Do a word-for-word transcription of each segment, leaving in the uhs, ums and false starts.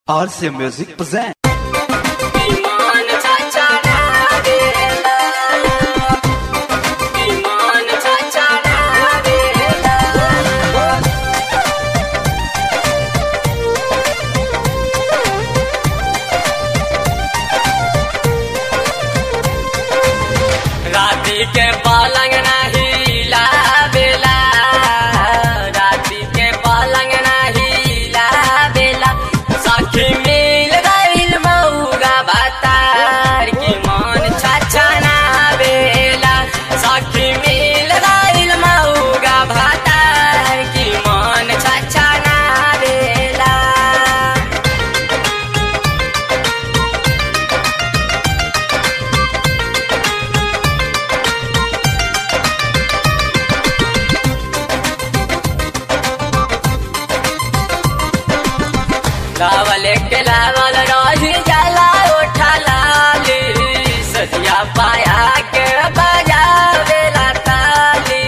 R C Music presents. ईमान चाचा ना देला ईमान चाचा ना देला राती के पलंग नहीं लावेला राती के पलंग नहीं लावेला सखी मिल गइल मौगा बतार की मन छाछा ना बेला सखी मिल गइल मौगा बतार की मन छाछा ना बेला लावल के लावल रही जाला उठा लाली सजिया पाया के बजावेला ताली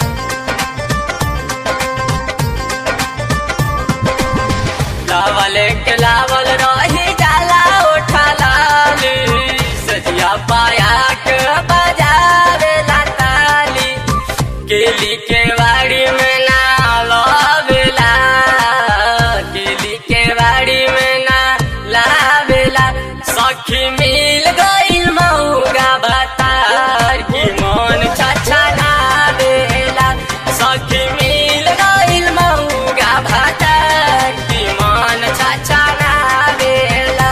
लावल के लावल रही जाला उठा लाली सजिया पाया के बजावेला ताली केली के वाड़ी में ना लावेला केली के वाड़ी में ना लावेला सखी मिल गइल मौगा बतार की मन छाछा ना बेला सखी मिल गइल मौगा बतार की मन छाछा ना बेला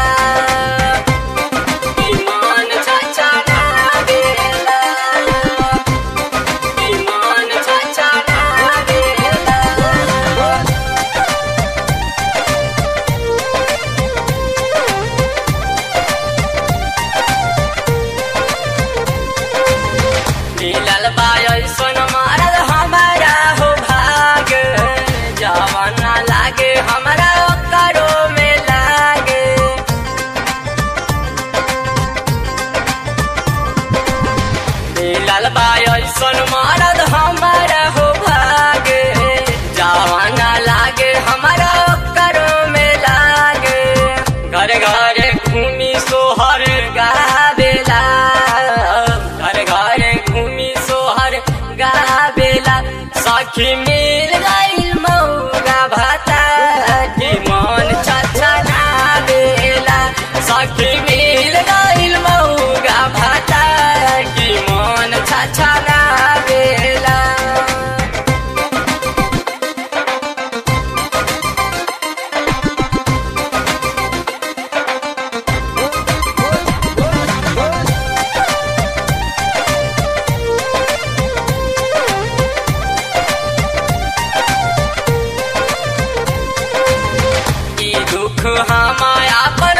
की मन छाछा ना बेला की मन छाछा ना बेला मिलल बाय सन मारल हमारा हो भाग जवाना लागे हमारा करो में लागे मिलल बाय सन मारल हमारा हो भाग जवाना लागे हमारा करो में लागे घर घर घूमी सोहर गावेला घर घर घूमी सोहर गावेला सखी मिल गइल मौगा भाता की मन छाछा ना बेला सखी मिल गइल मौगा भाता की मन छाछा ना बेला ई दुख हमारा पर